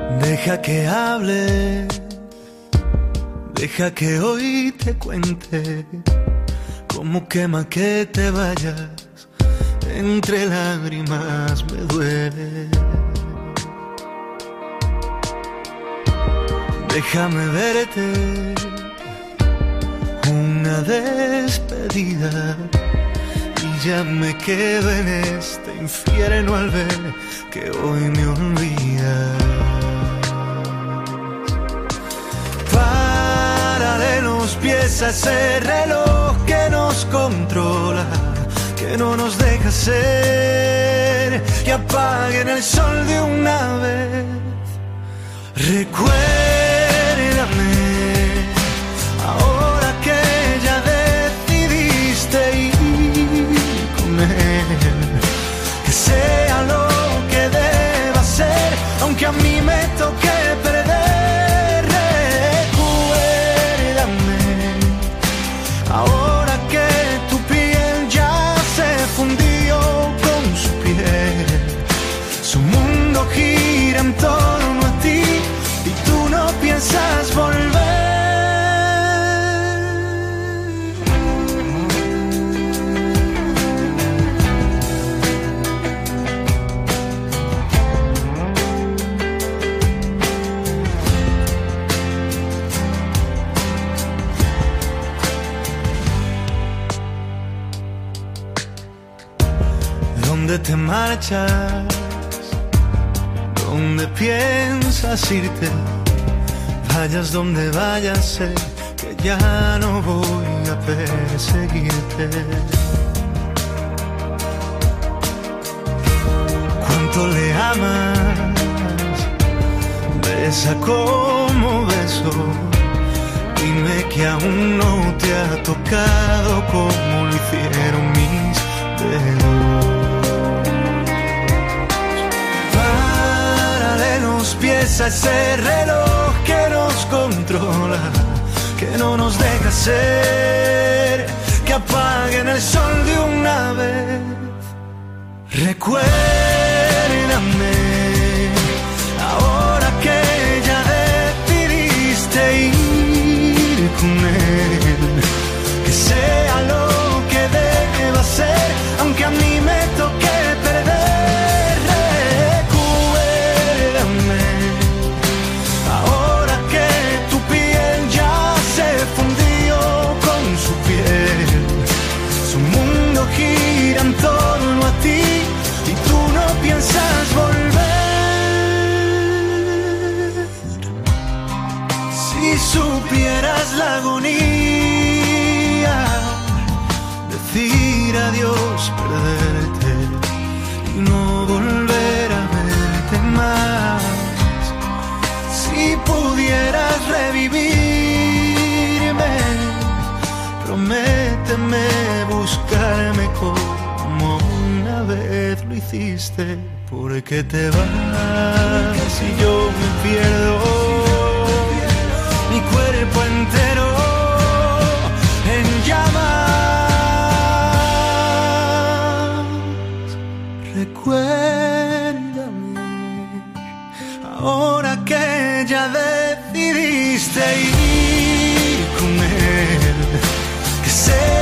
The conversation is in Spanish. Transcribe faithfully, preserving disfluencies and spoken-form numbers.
Deja que hable, deja que hoy te cuente cómo quema que te vayas, entre lágrimas me duele. Déjame verte una despedida y ya me quedo en este infierno al ver que hoy me olvidas. Párale los pies a ese reloj que nos controla, que no nos deja ser, que apaguen el sol de una vez. Recuérdame, ahora que ya decidiste ir con él, que sea lo que deba ser, aunque a mí me toque perder. Recuérdame, ahora que tu piel ya se fundió con su piel, su mundo gira en torno a ti y tú no piensas volver. ¿Dónde te marchas? ¿Dónde piensas irte? Vayas donde vayas, sé que ya no voy a perseguirte. ¿Cuánto le amas? Besa como beso. Dime que aún no te ha tocado como lo hicieron mis dedos. Los pies a ese reloj que nos controla, que no nos deja ser, que apaguen el sol de una vez. Recuérdame, ahora que ya decidiste ir con él, que sea lo que deba ser, aunque a mí me toque perder. Ahora que tu piel ya se fundió con su piel, su mundo gira en torno a ti y tú no piensas volver. Si supieras la agonía, decir adiós, perderte y no volver a verte más. Si pudieras revivirme, prométeme buscarme como una vez lo hiciste, porque te vas y yo me pierdo, mi cuerpo entero en llamas. Recuérdame, ahora que ya decidiste ir con él, que sea